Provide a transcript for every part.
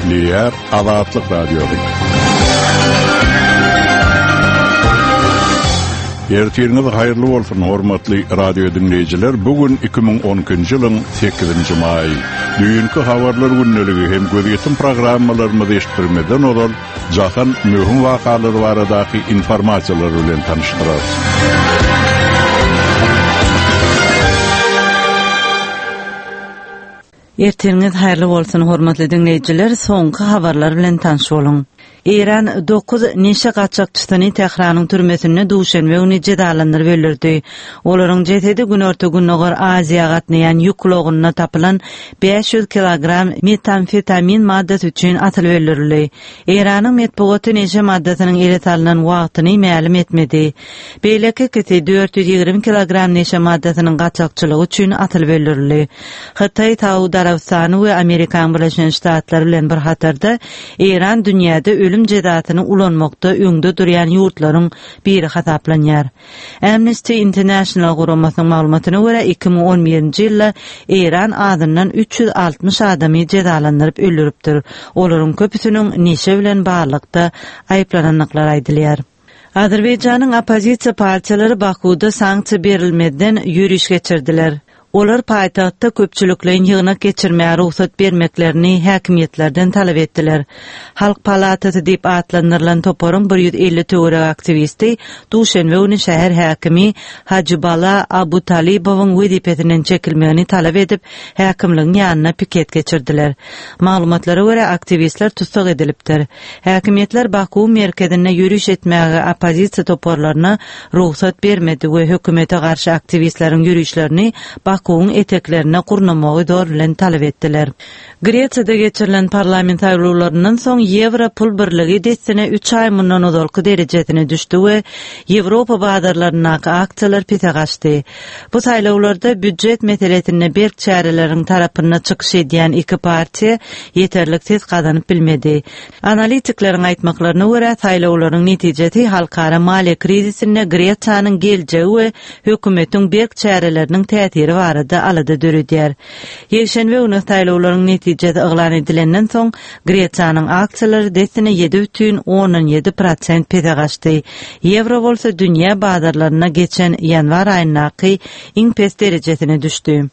Liyer Azatlyk Radiosu. Ertiriniz hayırlı bolsun hormatly radio dinleyijiler. Bugün 2012-nji ýylyň 8-nji may. Düýünki habarlar günneligi hem gözetim programmalarymyzy eşitdirmeden olar, jahan möhüm wakalary baradaky informasiýalar bilen tanışdyrarys. Ertiriniz hayırlı bolsun hormatly dinleyijiler. Soňky habarlar bilen tanış bolun. İran 9 neşe gaçakçysyny Tehranyň türmesine duşenme uny jedalandyryp öldürdi. Olaryň jetedi günorta günnogor Aziýa gatnaýan ýükloguna tapylan 500 kilogram metamfetamin maddesi üçin atylyp öldürildi. Iranyň medeniýeti neşe maddesynyň elet alynan wagtyny ma'lum etmedi. Beýleki kiti 420 kilogram neşe maddesynyň gaçakçylygy üçin atylyp öldürildi. Hatay Saudi Arabistany we Amerikan Birleşen Ştatlary bilen bir hatarda Iran dünýäde ölüm cedatyny ulanmakda öňde durýan ýurtlaryň biri hasaplanýar. Amnesty International guramasynyň maglumatyna görä 2011-nji ýylda Iran adyndan 360 adamy cedalandyryp öldüripdir. Olaryň köpüsiniň neşe bilen barlykda aýplananlyklar aýdylýar. Azerbaýjanyň opozisiýa partiýalary Bakuda sanksiýa berilmeden ýürüş geçirdiler. Olar paýtagtda köpçüliklerin ýygynak geçirmäge ruhsat bermeklerini häkimiýetlerden talap etdiler. Halk Palatasy diýip atlandyrylan toporyň 150 töwerek aktivisti duşenme uny şäher häkimi Hajibala Abutalibowyň wezipetinden çekilmegini talap edip häkimligiň ýanyna piket geçirdiler. Maglumatlara görä aktivistler tutsak edilipdir. Häkimiýetler Baku merkezine ýürüş etmäge opozisiýa toporlaryna ruhsat bermedi we hökümete garşy aktivistleriň ýürüşlerini Baku'nun eteklerine kurnamağı doğru bilen talep ettiler. Greçiyada geçirilen parlament saýlawlarynyň soň Ýewro pul birligi destine 3 ay mundan ozalky derejesine düşdi we Ýewropa badarlaryna aksiýalar petagaşdy. Bu saýlawlarda büdjet meselesine berk çäreleriň tarapyna çykyş edýän iki partiýa ýeterlik ses gazanyp bilmedi. Analitiklerin aýtmaklaryna görä saýlawlaryň netijesi halkara maliýe krizisine Greçiýanyň geljegi we hökümetiň berk çäreleriniň täsiri barada alada dörüdýär. Ýekşenbe güni saýlawlaryň netijesi eglan edilenden soň Greçiýanyň aksiýalary desine 7,17% petagaşdy. Ýewro bolsa dünýä badarlaryna geçen ýanwar aýynaky iň pes derejesine düşdi.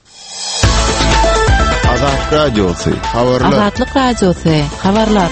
Azatlyk Radiosu habarlar. Azatlyk Radiosu habarlar.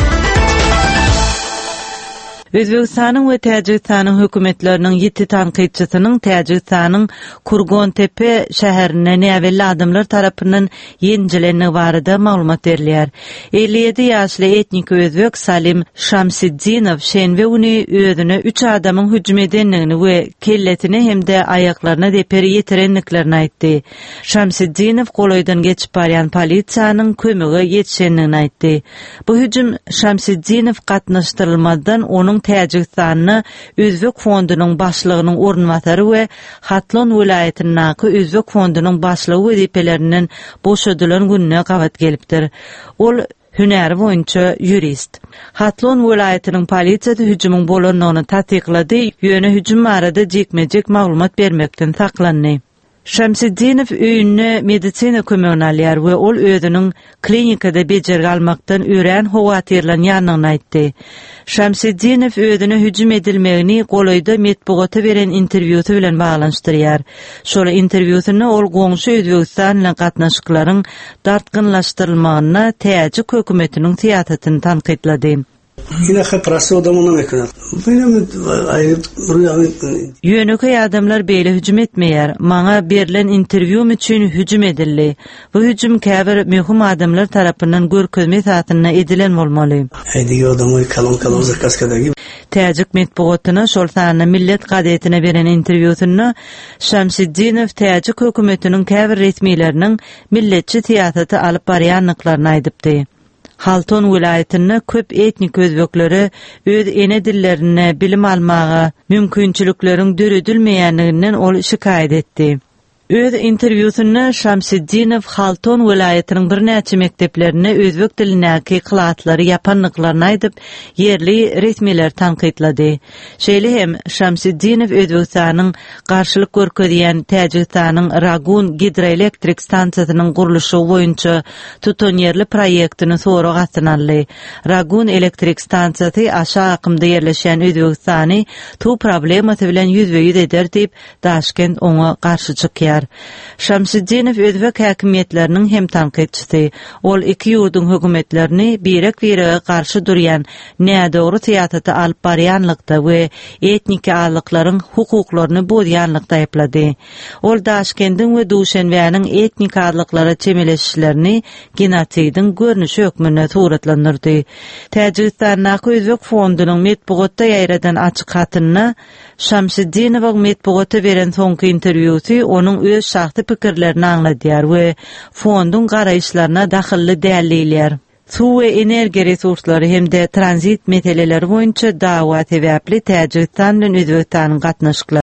Özbegistanyň we Täjikistanyň hökümetleriniň 7 tanqidçisynyň Täjikistanyň Kurgontepe şäherine näwelli adamlar tarapyndan ýenjilenigi barada maglumat berilýär. 57 ýaşly etnik özbek Salim Şamsiddinow şenbe uny özüne 3 adamyň hüjüm edenligini we kelletini hemde aýaklaryna deper ýetirenliklerini aýtdy. Şamsiddinow golaýdan geçip barýan polisiýanyň kömegi ýetişenligini aýtdy. Bu hüjüm Şamsiddinow gatnaşdyrylmadan onuň Täjikistanyň Özbek fondunyň başlygynyň ornwatary we Hatlon welaýatynyňky Özbek fondunyň başlygy wezipelerinden boşadylan günne gabat gelipdir. Ol hünäri boýunça jurist. Hatlon welaýatynyň polisiýasy hüjümüň bolanyny tasdiklady, ýöne hüjüm barada jekmejek maglumat bermekden saklandy. Şamsiddinow öýünde medisina kömegini alýar we ol özüniň klinikada bejergi almakdan ören howatyrlanýanyny aýtdy. Şamsiddinow özüne hüjüm edilmegini golaýda medeniýete beren interwýusy bilen baglanşdyrýar. Şol interwýusyny ol goňşy Özbegistan bilen gatnaşyklaryň dartgynlaşdyrylmagyna Täjik hökümetiniň siýasatyny tanqidlady. Yönöke adamlar beýle hüjüm etmeýär. Maňa berilen interwýum üçin hüjüm edildi. Bu hüjüm käbir möhüm adamlar tarapyndan görkezme satyna edilen bolmaly. Täjik medeniýetyne şol sany millet gazetine beren interwýusyny Şamsiddinow Täjik hökümetiniň käbir resmiýleriniň milletçi siýasaty alyp barýanlyklaryny aýdypdy. Halton welaýatyny köp etnik özbekleri öz ene dillerine bilim almaga mümkinçilikleriň döredilmeýänliginden ol şikaýet etdi. Öz interwýusyny Şamsiddinow Halton welaýatynyň bir näçe mekteplerine özbek dilinäki kılatlary ýapanlyklaryny aýdyp, yerli resmiler tanqidlady. Şeýle hem Şamsiddinow Özbekistanyň garşylyk görkezýän Täjikistanyň Ragun hidroelektrik stansiýasynyň guruluşy boýunça tutan yerli proýektini soraga gatnaly. Ragun elektrik stansiýasy aşağı akymda ýerleşen Özbekistany tu problemasy bilen ýüzbeýüz eder diýip Daşkent oňa garşy çykýar. Şamsiddinow özbek häkimetleriniň hem tanqidçisi. Ol iki ýurdun hökümetlerini birek-birege garşy durýan nädogry syýasaty alyp barýanlykda we etnik alyklaryň hukuklaryny bozýanlykda aýplady. Ol Daşkentdiň we Duşanbäniň etnik alyklary çemeleşişlerini genosidiň görnüşi hökmüne suratlandyrdy. Täjikistanyň özbek fondunyň metbugatda ýaýradan açyk hatyna Şamsiddinow metbugata beren soňky interwýusy onuň öz şahsy pikirlerini aňladýar we fonduň garaýşlaryna dahilli dälilýär. Suw we energiýa resurslary hem-de transit meseleleri boýunça dawa sebäpli Täjikistan bilen Özbekistanyň gatnaşyklary